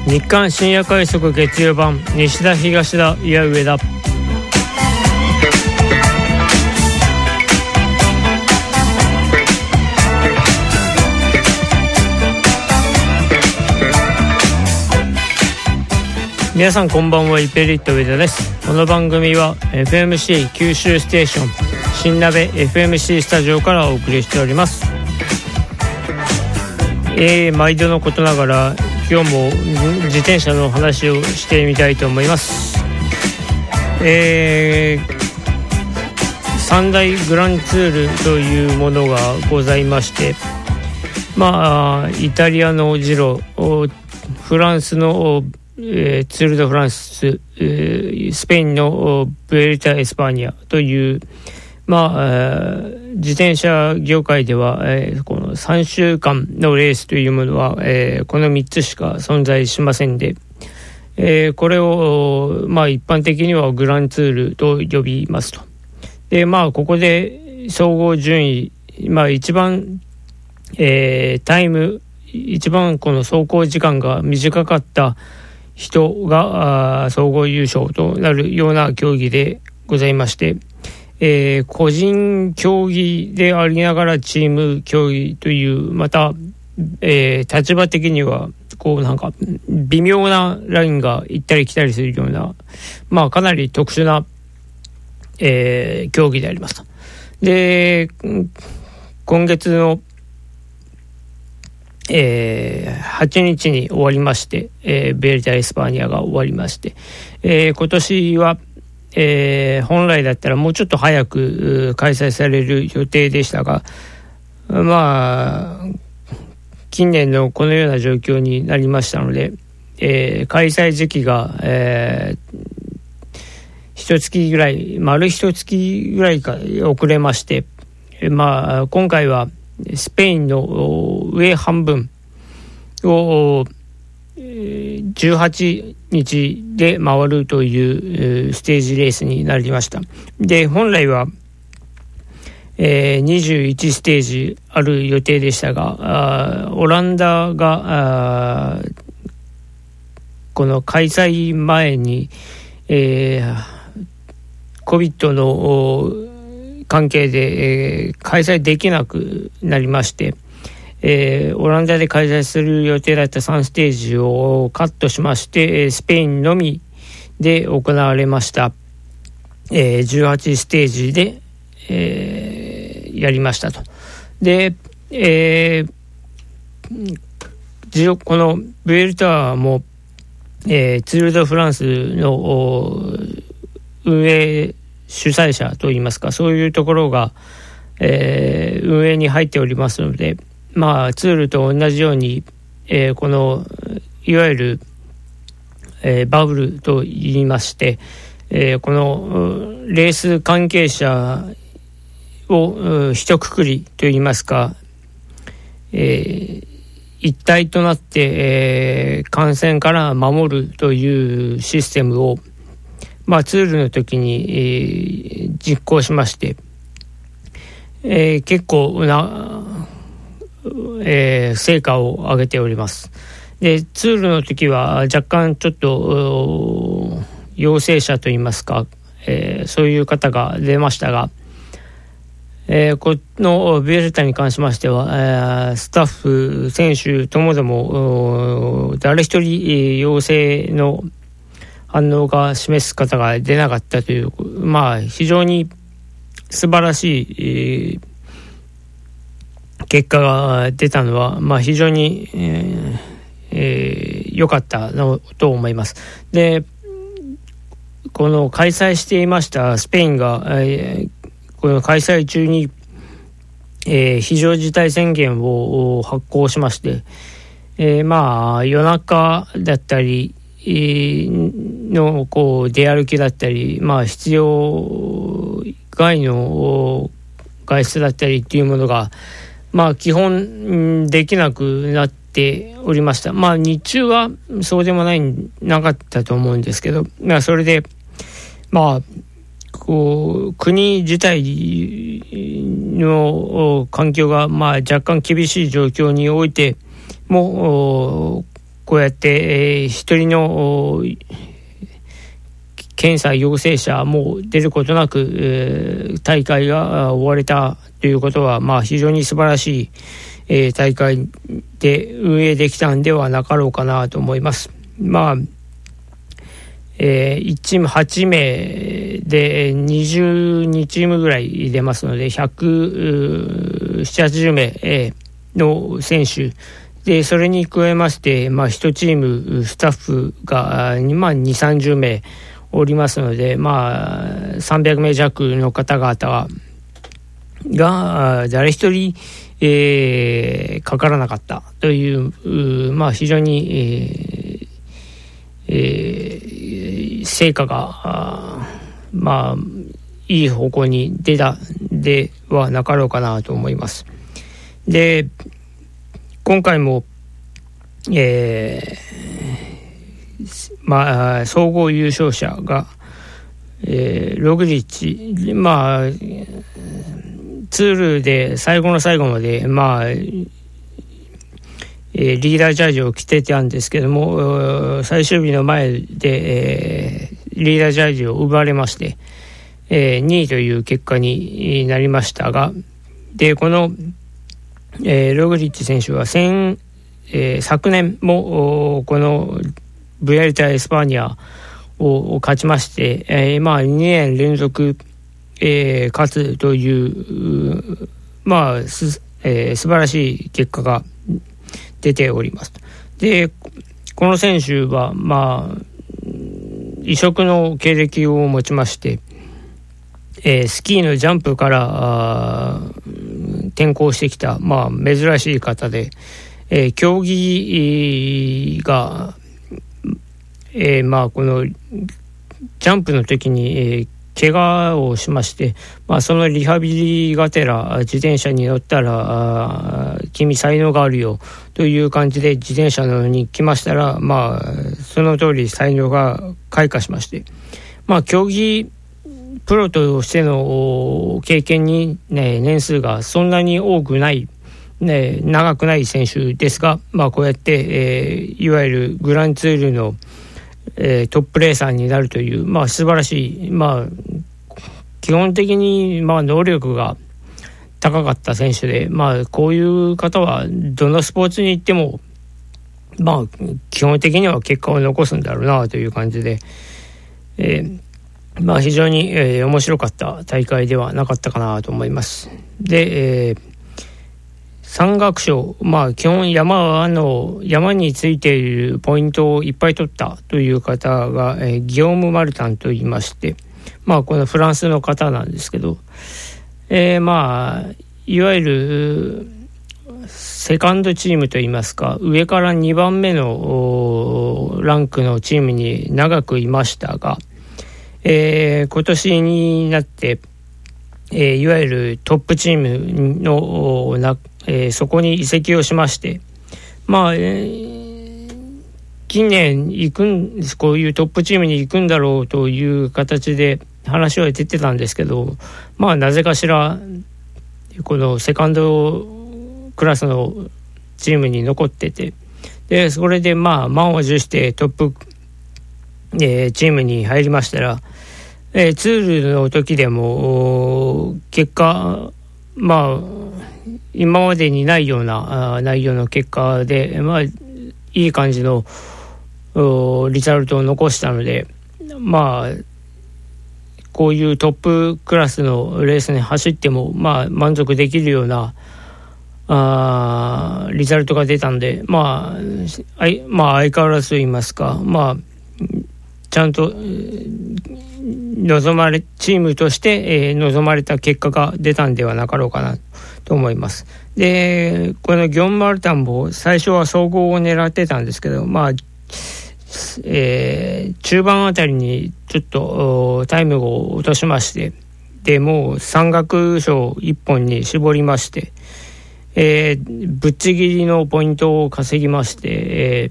日刊深夜快速月曜版、西田東田いや上田。皆さんこんばんは、イペリット上田です。この番組は FMC 九州ステーション新鍋 FMC スタジオからお送りしております。毎度のことながら今日も自転車の話をしてみたいと思います。三大グランツールというものがございまして、イタリアのジロ、フランスのツール・ド・フランス、スペインのブエルタ・エスパーニャという、自転車業界では、この3週間のレースというものは、この3つしか存在しませんで、これを、一般的にはグランツールと呼びますと。で、ここで総合順位、一番、一番この走行時間が短かった人が総合優勝となるような競技でございまして、個人競技でありながらチーム競技という、また、立場的には微妙なラインが行ったり来たりするような、かなり特殊な、競技でありますと。で、今月の8日に終わりまして、ベルタ・エスパーニャが終わりまして、今年は、本来だったらもうちょっと早く開催される予定でしたが、近年のこのような状況になりましたので、開催時期が、丸一月ぐらいか遅れまして、今回はスペインの上半分を18日で回るというステージレースになりました。で、本来は21ステージある予定でしたが、オランダがこの開催前にCOVID の関係で、開催できなくなりまして、オランダで開催する予定だった3ステージをカットしまして、スペインのみで行われました、18ステージで、やりましたと。で、このブエルタも、ツール・ド・フランスの運営主催者といいますか、そういうところが、運営に入っておりますので、ツールと同じように、このいわゆる、バブルと言いまして、このレース関係者を一括りと言いますか、一体となって、感染から守るというシステムをツールの時に、実行しまして、結構な、成果を上げております。で、ツールの時は若干ちょっと陽性者といいますか、そういう方が出ましたが、このベルタに関しましては、スタッフ選手ともども誰一人、陽性の反応が示す方が出なかったという、非常に素晴らしい、結果が出たのは、非常に良かったのと思います。で、この開催していましたスペインが、この開催中に、非常事態宣言を発行しまして、夜中だったりの出歩きだったり、必要外の外出だったりっていうものが、基本できなくなっておりました。日中はそうでもなかったと思うんですけど、それで国自体の環境が若干厳しい状況においてもこうやって、一人の検査陽性者も出ることなく、大会が終われたということは、非常に素晴らしい、大会で運営できたんではなかろうかなと思います。1チーム8名で22チームぐらい出ますので、170、80名の選手で、それに加えまして、1チームスタッフが2、30名おりますので、300名弱の方々が誰一人、かからなかったという、非常に、成果がいい方向に出たではなかろうかなと思います。で、今回も、総合優勝者が、ログリッチ、ツールで最後の最後まで、リーダージャージを着てたんですけども、最終日の前で、リーダージャージを奪われまして、2位という結果になりましたが、でこの、ログリッチ選手は昨年もこのブエルタ・エスパーニャを勝ちまして、2年連続、勝つという素晴らしい結果が出ております。でこの選手は異色の経歴を持ちまして、スキーのジャンプから転向してきた、珍しい方で、競技が、このジャンプの時に、怪我をしまして、そのリハビリがてら自転車に乗ったら君才能があるよという感じで自転車のに来ましたら、その通り才能が開花しまして、競技プロとしての経験に、年数がそんなに多くない、長くない選手ですが、こうやって、いわゆるグランツールのトップレーサーになるという、素晴らしい、基本的に、能力が高かった選手で、こういう方はどのスポーツに行っても、基本的には結果を残すんだろうなという感じで、非常に、面白かった大会ではなかったかなと思います。で、山岳賞、基本山についているポイントをいっぱい取ったという方が、ギオーム・マルタンと言いまして、このフランスの方なんですけど、いわゆるセカンドチームといいますか、上から2番目のランクのチームに長くいましたが、今年になって、いわゆるトップチームのそこに移籍をしまして、近年こういうトップチームに行くんだろうという形で話は出てたんですけど、なぜかしらこのセカンドクラスのチームに残ってて、でそれで満を持してトップ、チームに入りましたら、ツールの時でも結果今までにないような内容の結果で、いい感じのリザルトを残したので、こういうトップクラスのレースに走っても満足できるようなリザルトが出たんで、相変わらずと言いますか、ちゃんとチームとして、望まれた結果が出たんではなかろうかなと思います。でこのギョン・マルタンも最初は総合を狙ってたんですけど、中盤あたりにちょっとタイムを落としまして、でもう山岳賞1本に絞りまして、ぶっちぎりのポイントを稼ぎまして、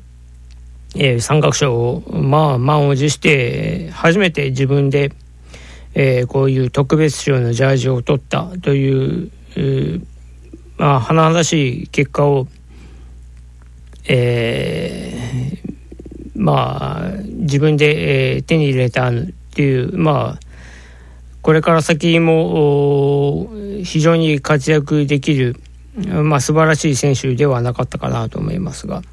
山岳賞を満を持して初めて自分で、こういう特別賞のジャージを取ったという、華々しい結果を、 自分で、手に入れたっていう、これから先も非常に活躍できる、素晴らしい選手ではなかったかなと思いますが、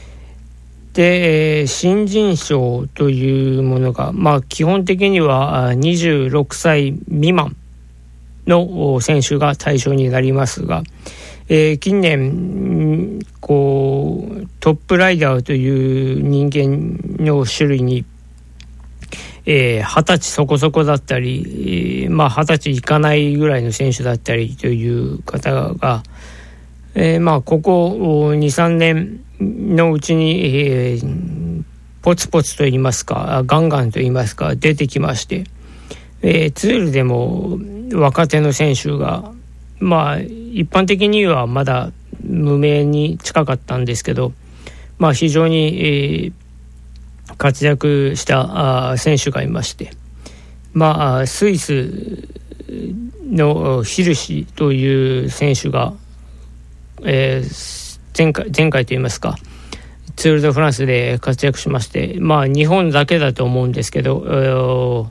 で、新人賞というものが、基本的には26歳未満の選手が対象になりますが、近年トップライダーという人間の種類に、20歳そこそこだったり、20歳いかないぐらいの選手だったりという方が、ここ 2,3 年のうちに、ポツポツといいますかガンガンといいますか出てきまして、ツールでも若手の選手が一般的にはまだ無名に近かったんですけど、非常に、活躍した選手がいまして、スイスのヒルシという選手が、前回といいますかツール・ド・フランスで活躍しまして、日本だけだと思うんですけど、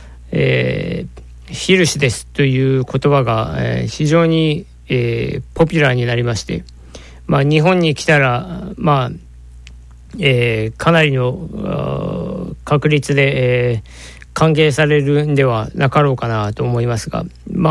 ヒルシですという言葉が、非常に、ポピュラーになりまして、日本に来たらかなりの確率で、歓迎されるんではなかろうかなと思いますが、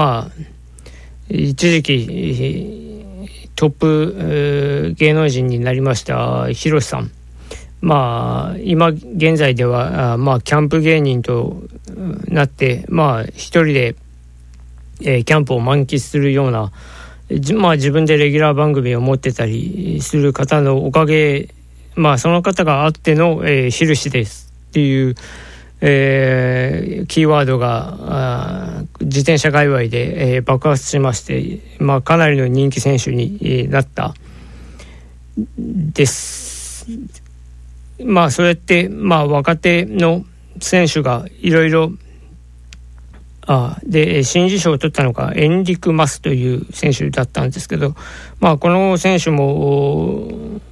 一時期トップ芸能人になりましたヒロシさん、今現在ではキャンプ芸人となって一人で、キャンプを満喫するような、自分でレギュラー番組を持ってたりする方のおかげ、その方があっての、ヒルシですっていう、キーワードが自転車界隈で、爆発しまして、かなりの人気選手に、なったです。そうやって、若手の選手がいろいろで新人賞を取ったのがエンリク・マスという選手だったんですけど、この選手も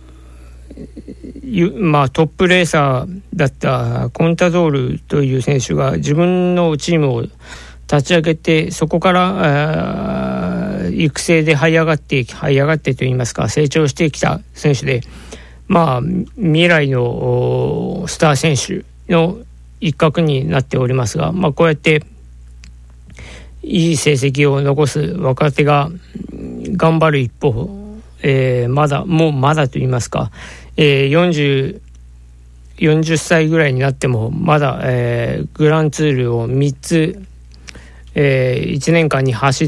トップレーサーだったコンタドールという選手が自分のチームを立ち上げて、そこから育成で這い上がってといいますか成長してきた選手で、未来のスター選手の一角になっておりますが、こうやっていい成績を残す若手が頑張る一方、まだと言いますか、40歳ぐらいになってもまだ、グランツールを3つ、1年間に走って、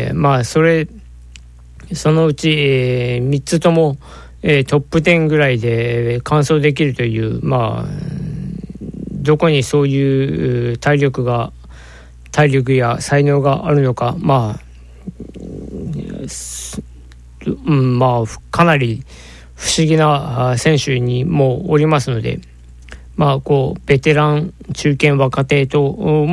そのうち、3つとも、トップ10ぐらいで完走できるという、どこにそういう体力や才能があるのか、かなり不思議な選手にもおりますので、ベテラン、中堅、若手と、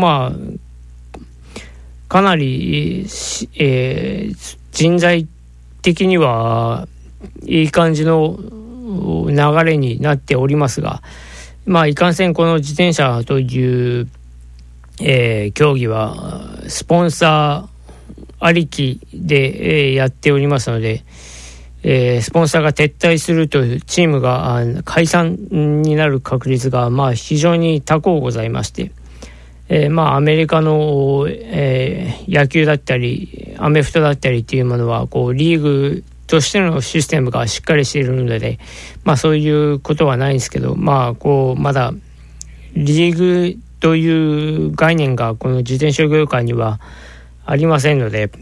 かなり、人材的にはいい感じの流れになっておりますが、いかんせんこの自転車という、競技はスポンサーありきで、やっておりますので、スポンサーが撤退するというチームが解散になる確率が非常に高うございまして、アメリカの、野球だったりアメフトだったりっていうものはリーグとしてのシステムがしっかりしているので、そういうことはないんですけど、まだリーグという概念がこの自転車業界にはありませんので、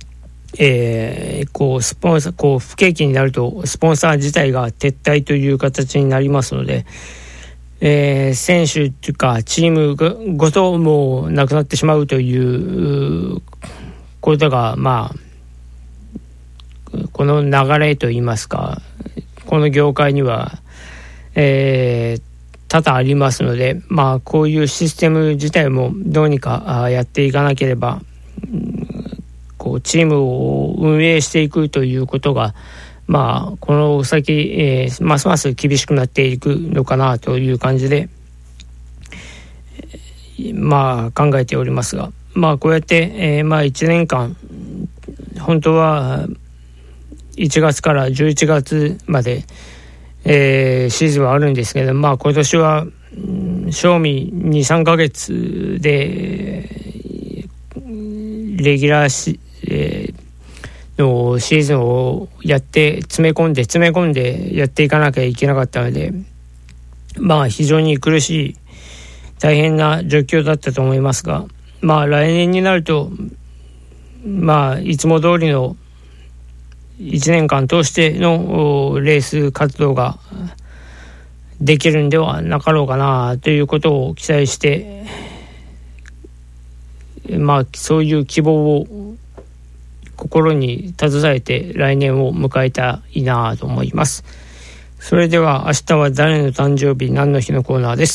スポンサー不景気になるとスポンサー自体が撤退という形になりますので、選手というかチームごともうなくなってしまうということがこの流れといいますかこの業界には、多々ありますので、こういうシステム自体もどうにかやっていかなければ、チームを運営していくということが、 この先、ますます厳しくなっていくのかなという感じで、考えておりますが、こうやって、1年間本当は1月から11月まで、シーズンはあるんですけど、今年は賞味 2,3 ヶ月でレギュラーのシーズンをやって詰め込んでやっていかなきゃいけなかったので、非常に苦しい大変な状況だったと思いますが、来年になるといつも通りの1年間通してのレース活動ができるんではなかろうかなということを期待して、そういう希望を心に携えて来年を迎えたいなと思います。それでは明日は誰の誕生日何の日のコーナーです。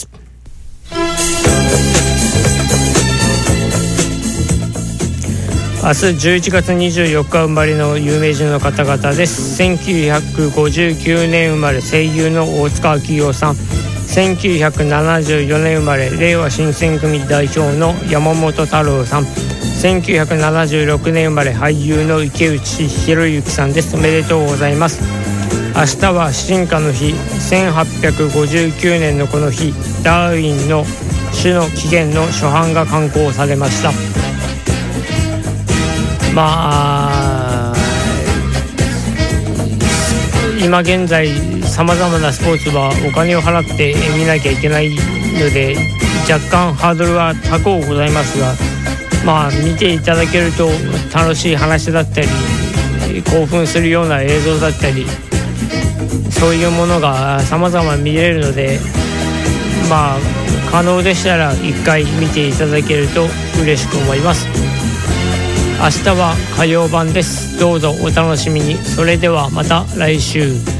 明日11月24日生まれの有名人の方々です。1959年生まれ声優の大塚明夫さん、1974年生まれ令和新選組代表の山本太郎さん、1976年生まれ俳優の池内博之さんです。おめでとうございます。明日は進化の日、1859年のこの日、ダーウィンの種の起源の初版が刊行されました。今現在さまざまなスポーツはお金を払って見なきゃいけないので若干ハードルは高くございますが、見ていただけると楽しい話だったり興奮するような映像だったり、そういうものがさまざま見れるので、可能でしたら一回見ていただけると嬉しく思います。明日は火曜版です。どうぞお楽しみに。それではまた来週。